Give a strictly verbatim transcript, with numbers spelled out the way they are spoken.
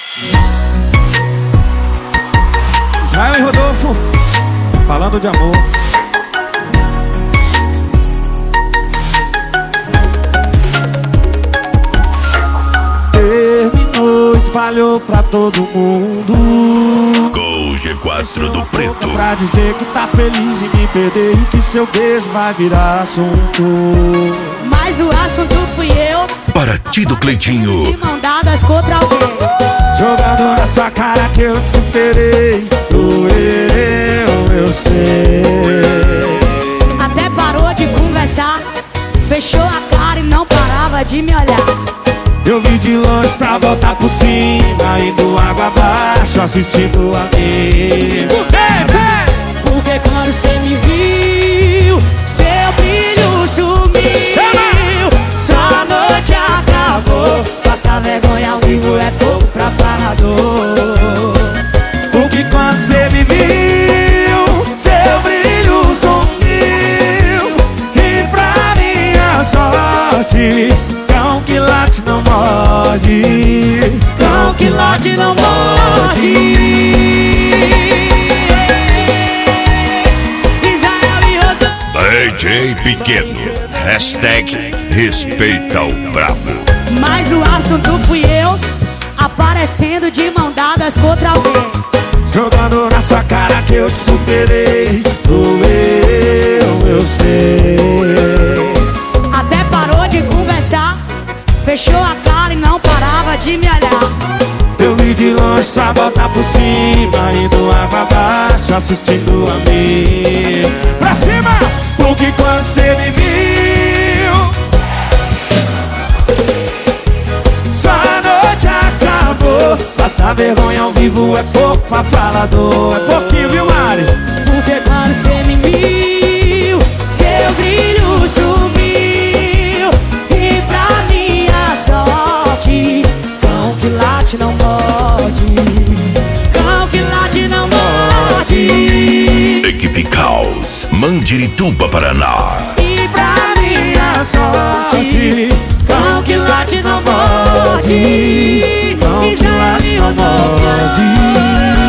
Israel e Rodolfo, falando de amor. Terminou, espalhou pra todo mundo. Gol G quatro do Preto. Pra dizer que tá feliz em me perder e que seu beijo vai virar assunto. Mas o assunto fui eu. Para ti do Cleitinho. De mão dadas contra alguém. Jogando na sua cara que eu te superei. Doeu, eu sei. Até parou de conversar, fechou a cara e não parava de me olhar. Eu vi de longe pra voltar por cima, indo água abaixo, assistindo a mim. Porque quando cê me viu, seu brilho sumiu. Sua noite acabou. Passar vergonha ao vivo é pouco pra falador. Porque quando cê me viu, seu brilho sumiu. E pra minha sorte, cão que late não morde. Cão que late não morde. Israel e Rodolfo. D J Pequeno. Hashtag respeita o brabo. Mas o assunto fui eu, aparecendo de mão dadas contra alguém. Jogando na sua cara que eu te superei. Doeu, eu sei. Até parou de conversar, fechou a cara e não parava de me olhar. Eu vi de longe só voltar por cima, indo água abaixo, assistindo a mim. Pra cima! Porque quando cê me viu, sua noite acabou. Passar vergonha ao vivo é pouco pra falador. É pouquinho, viu, Mari? Porque quando cê me viu, seu brilho sumiu. E pra minha sorte, cão que late não morde. Cão que late não morde. Equipe Caos, Mandirituba, Paraná. E pra minha sorte, cão que late não morde. Cão que late não morde.